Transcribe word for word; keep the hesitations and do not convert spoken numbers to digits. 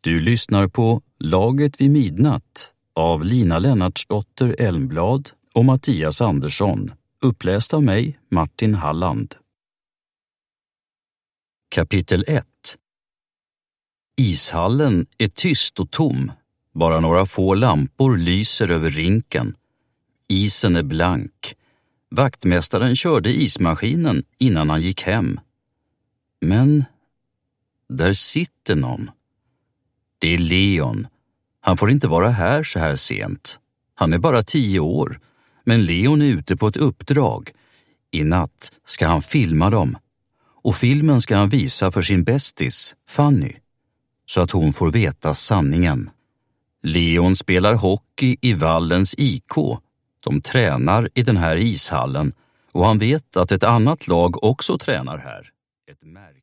Du lyssnar på Laget vid midnatt av Lina Lennartsdotter Elmblad och Mattias Andersson, uppläst av mig, Martin Halland. Kapitel ett. Ishallen är tyst och tom. Bara några få lampor lyser över rinken. Isen är blank. Vaktmästaren körde ismaskinen innan han gick hem. Men där sitter någon. Det är Leon. Han får inte vara här så här sent. Han är bara tio år, men Leon är ute på ett uppdrag. I natt ska han filma dem. Och filmen ska han visa för sin bästis, Fanny, så att hon får veta sanningen. Leon spelar hockey i Vallens I K. De tränar i den här ishallen och han vet att ett annat lag också tränar här. Ett märke